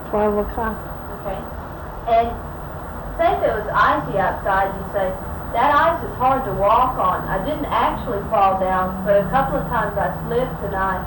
12 o'clock. Okay. And say if it was icy outside, you say, that ice is hard to walk on. I didn't actually fall down, but a couple of times I slipped and I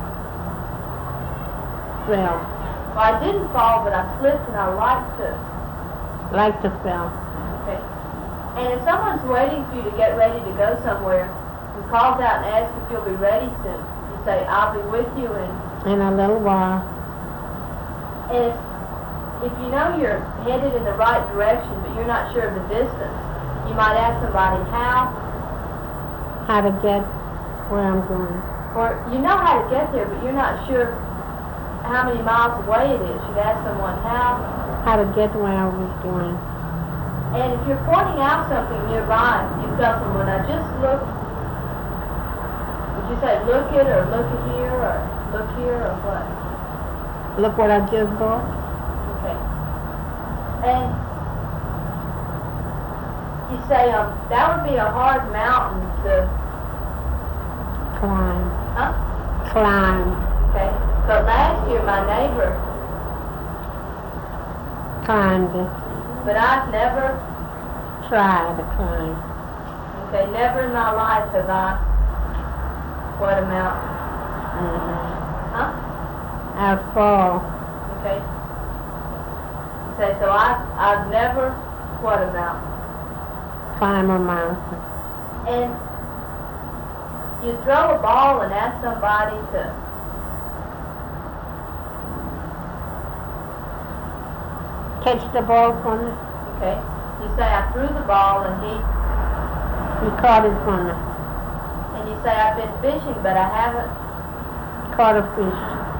didn't fall, but I slipped and I like to fell. Okay. And if someone's waiting for you to get ready to go somewhere and calls out and asks if you'll be ready soon, you say, I'll be with you in a little while. And if you know you're headed in the right direction, but you're not sure of the distance, you might ask somebody how to get where I'm going. Or you know how to get there, but you're not sure how many miles away it is. You'd ask someone how to get where I was going. And if you're pointing out something nearby, you tell someone, now just look. Would you say look it, or look at here, or look here, or what? Look what I just bought. Okay. And you say, that would be a hard mountain to climb. Huh? Climb. Okay. But last year my neighbor climbed it. But I've never tried to climb. Okay, never in my life have I. What a mountain. Huh? I'd fall. Okay. Okay, so I've never. What a mountain. Climb a mountain. And you throw a ball and ask somebody to catch the ball for me. Okay. You say, I threw the ball and he caught it for me. And you say, I've been fishing, but I haven't caught a fish.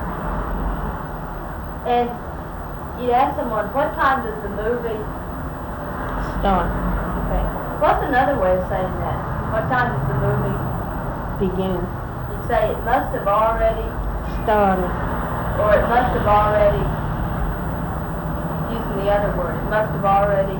And you ask someone, what time does the movie start? Okay. What's another way of saying that? What time does the movie begin? You say it must have already started. Or it must have already, using the other word, it must have already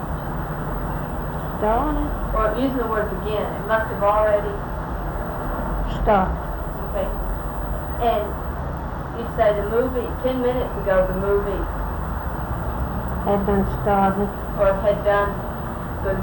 started. Or using the word begin, it must have already started. Okay. And you'd say the movie, 10 minutes ago the movie had been started. Or had done good.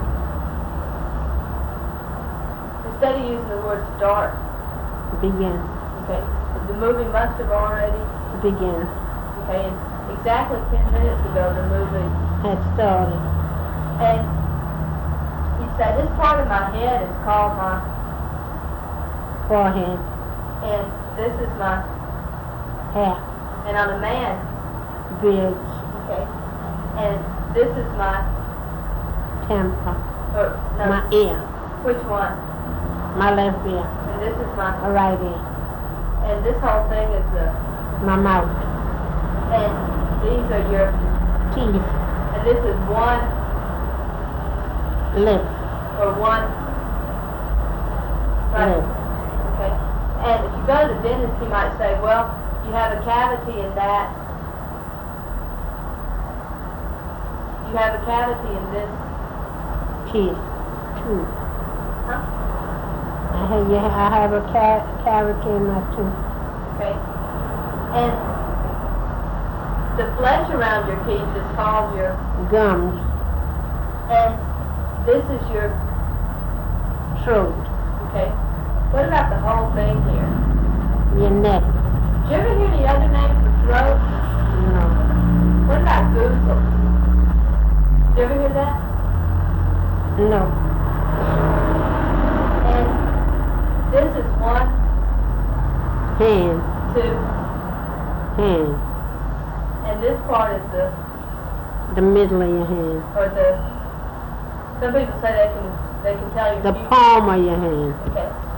Instead of using the word start, begin. Okay. The movie must have already begin. Okay, and exactly 10 minutes ago the movie had started. And you'd say this part of my head is called my forehead. And this is my hair. And I'm a man. Beard. Okay. And this is my temper. No, my ear. Which one? My left ear. And this is my right ear. And this whole thing is my mouth. And these are your teeth. And this is one lip. Or one lip. Okay. And if you go to the dentist, he might say, well, you have a cavity in that. You have a cavity in this teeth. Tooth. Huh? I have a cavity in my tooth. Okay. And the flesh around your teeth is called your gums. And this is your throat. Okay. What about the whole thing here? Your neck. Did you ever hear the other name for throat? No. What about goozle? Did you ever hear that? No. And this is one hand. Two hand. And this part is the middle of your hand. Or some people say they can tell you the palm of your hand. Okay.